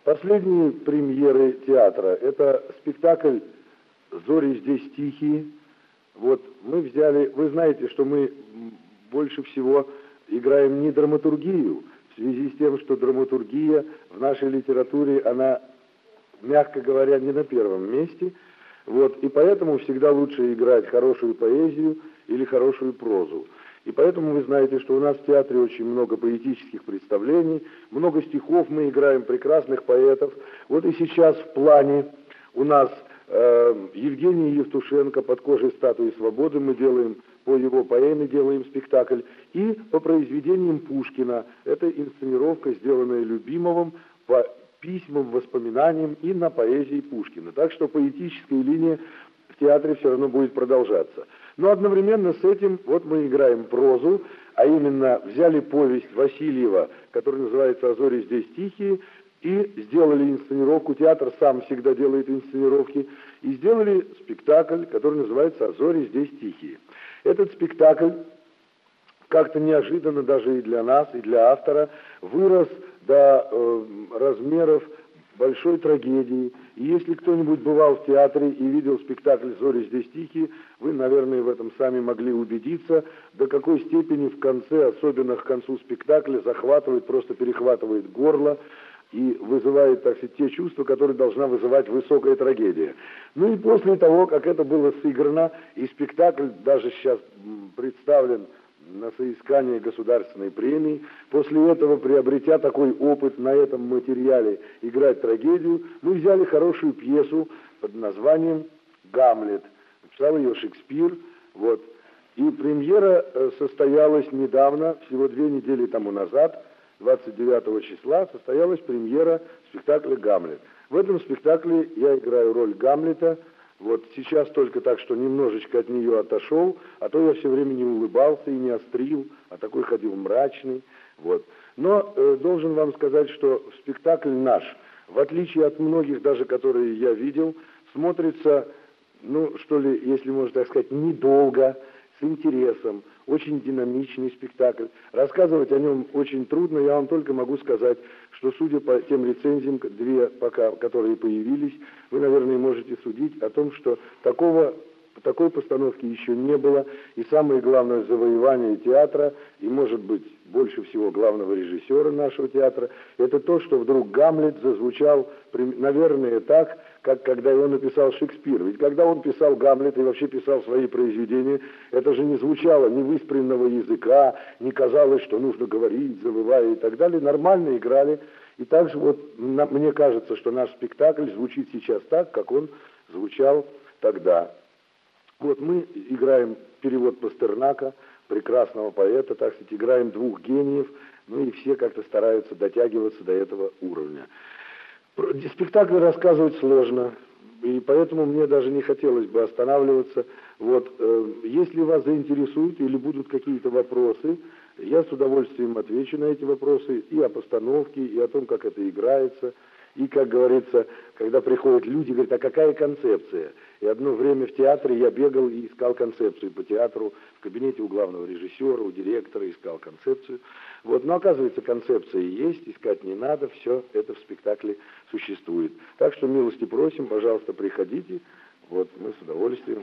Последние премьеры театра – это спектакль «Зори здесь тихие». Вот мы взяли, вы знаете, что мы больше всего играем не драматургию, в связи с тем, что драматургия в нашей литературе, она, мягко говоря, не на первом месте. Вот, и поэтому всегда лучше играть хорошую поэзию или хорошую прозу. И поэтому вы знаете, что у нас в театре очень много поэтических представлений, много стихов мы играем, прекрасных поэтов. Вот и сейчас в плане у нас Евгений Евтушенко «Под кожей статуи свободы» мы делаем, по его поэме делаем спектакль. И по произведениям Пушкина, это инсценировка, сделанная Любимовым по письмам, воспоминаниям и на поэзии Пушкина. Так что поэтическая линия в театре все равно будет продолжаться. Но одновременно с этим вот мы играем прозу, а именно взяли повесть Васильева, которая называется «А зори здесь тихие», и сделали инсценировку, театр сам всегда делает инсценировки, и сделали спектакль, который называется «А зори здесь тихие». Этот спектакль как-то неожиданно даже и для нас, и для автора вырос до размеров большой трагедии. И если кто-нибудь бывал в театре и видел спектакль «Зори здесь тихие», вы, наверное, в этом сами могли убедиться, до какой степени в конце, особенно к концу спектакля, захватывает, просто перехватывает горло и вызывает, так сказать, те чувства, которые должна вызывать высокая трагедия. Ну и после того, как это было сыграно, и спектакль даже сейчас представлен на соискание государственной премии. После этого, приобретя такой опыт на этом материале играть трагедию, мы взяли хорошую пьесу под названием «Гамлет». Написал ее Шекспир. Вот. И премьера состоялась недавно, всего 2 недели тому назад, 29 числа, состоялась премьера спектакля «Гамлет». В этом спектакле я играю роль Гамлета. Вот сейчас только так, что немножечко от нее отошел, а то я все время не улыбался и не острил, а такой ходил мрачный. Вот. Но должен вам сказать, что спектакль наш, в отличие от многих даже, которые я видел, смотрится, ну, что ли, если можно так сказать, недолго, с интересом, очень динамичный спектакль. Рассказывать о нем очень трудно, я вам только могу сказать, что, судя по тем рецензиям, 2 пока, которые появились, вы, наверное, можете судить о том, что такой постановки еще не было, и самое главное завоевание театра, и, может быть, больше всего главного режиссера нашего театра, это то, что вдруг Гамлет зазвучал, наверное, так, как когда его написал Шекспир. Ведь когда он писал Гамлет и вообще писал свои произведения, это же не звучало ни выспренного языка, не казалось, что нужно говорить, завывая и так далее. Нормально играли. И также вот мне кажется, что наш спектакль звучит сейчас так, как он звучал тогда. Вот мы играем перевод Пастернака, прекрасного поэта, так сказать, играем 2 гениев, ну и все как-то стараются дотягиваться до этого уровня. Спектакль рассказывать сложно, и поэтому мне даже не хотелось бы останавливаться. Вот, если вас заинтересуют или будут какие-то вопросы, я с удовольствием отвечу на эти вопросы и о постановке, и о том, как это играется. И, как говорится, когда приходят люди, говорят, а какая концепция? И одно время в театре я бегал и искал концепцию по театру, в кабинете у главного режиссера, у директора искал концепцию. Вот, но оказывается, концепция есть, искать не надо, все это в спектакле существует. Так что милости просим, пожалуйста, приходите, вот, мы с удовольствием.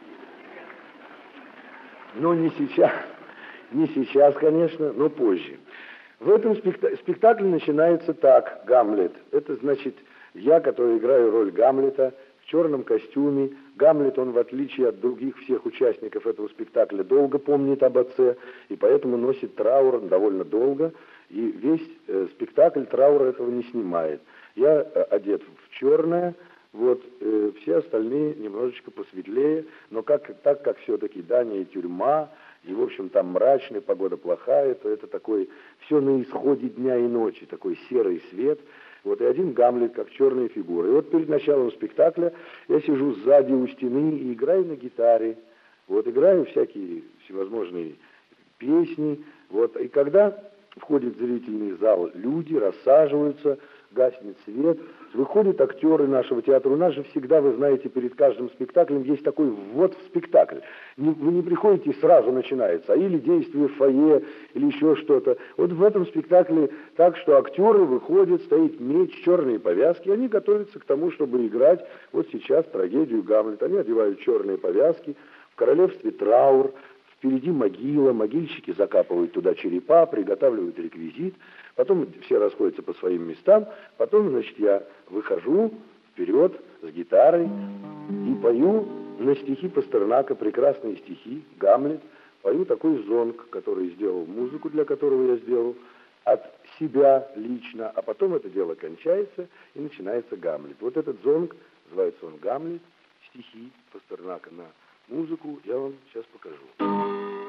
Но не сейчас, конечно, но позже. В этом спектакле начинается так, Гамлет. Это значит, я, который играю роль Гамлета, в черном костюме. Гамлет, он, в отличие от других всех участников этого спектакля, долго помнит об отце, и поэтому носит траур довольно долго, и весь спектакль траур этого не снимает. Я одет в черное, вот, все остальные немножечко посветлее, но так как все-таки Дания и тюрьма, и, в общем, там мрачная, погода плохая, то это такой, все на исходе дня и ночи, такой серый свет. Вот, и один Гамлет, как черная фигура. И вот перед началом спектакля я сижу сзади у стены и играю на гитаре. Вот, играю всякие всевозможные песни. Вот, и когда входит в зрительный зал люди, рассаживаются, гаснет свет, выходят актеры нашего театра. У нас же всегда, вы знаете, перед каждым спектаклем есть такой ввод в спектакль. Вы не приходите и сразу начинается, а или действие в фойе, или еще что-то. Вот в этом спектакле так, что актеры выходят, стоит меч, черные повязки, они готовятся к тому, чтобы играть вот сейчас трагедию «Гамлет». Они одевают черные повязки, в королевстве траур, впереди могила, могильщики закапывают туда черепа, приготавливают реквизит, потом все расходятся по своим местам, потом, значит, я выхожу вперед с гитарой и пою на стихи Пастернака, прекрасные стихи, «Гамлет», пою такой зонг, который сделал, музыку для которого я сделал, от себя лично, а потом это дело кончается и начинается «Гамлет». Вот этот зонг, называется он «Гамлет», стихи Пастернака на музыку, я вам сейчас покажу.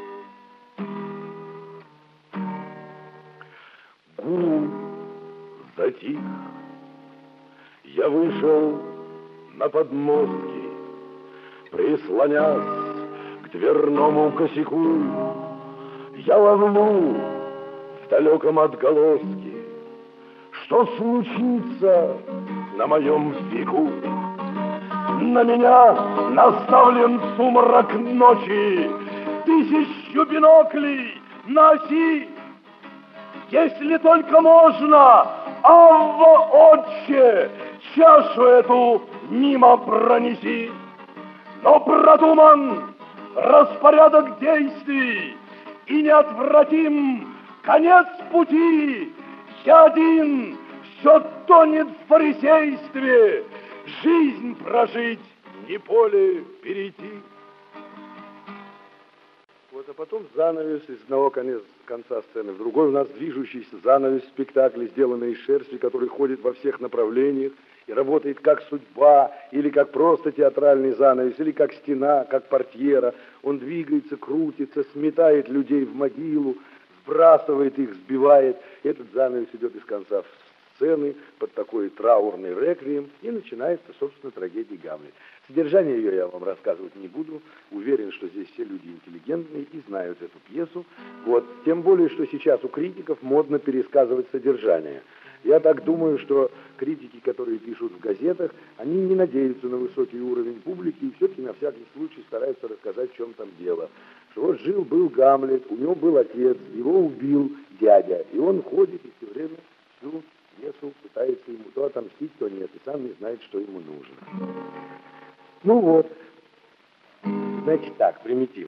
Гул затих, я вышел на подмостки, прислонясь к дверному косяку, я ловлю в далеком отголоске, что случится на моем веку. На меня наставлен сумрак ночи, тысячу биноклей на оси. Если только можно, Авва, Отче, чашу эту мимо пронеси. Но продуман распорядок действий и неотвратим конец пути. Я один все тонет в фарисействе, жизнь прожить, не поле перейти. Вот, а потом занавес из одного конца сцены в другой. У нас движущийся занавес спектакля, сделанный из шерсти, который ходит во всех направлениях и работает как судьба, или как просто театральный занавес, или как стена, как портьера. Он двигается, крутится, сметает людей в могилу, сбрасывает их, сбивает. Этот занавес идет из конца сцены под такой траурный реквием, и начинается, собственно, трагедия «Гамлет». Содержание ее я вам рассказывать не буду. Уверен, что здесь все люди интеллигентные и знают эту пьесу. Вот. Тем более, что сейчас у критиков модно пересказывать содержание. Я так думаю, что критики, которые пишут в газетах, они не надеются на высокий уровень публики и все-таки на всякий случай стараются рассказать, в чем там дело. Что вот жил-был Гамлет, у него был отец, его убил дядя, и он ходит и все время всю пьесу пытается ему то отомстить, то нет, и сам не знает, что ему нужно. Ну вот, значит так, примитивно.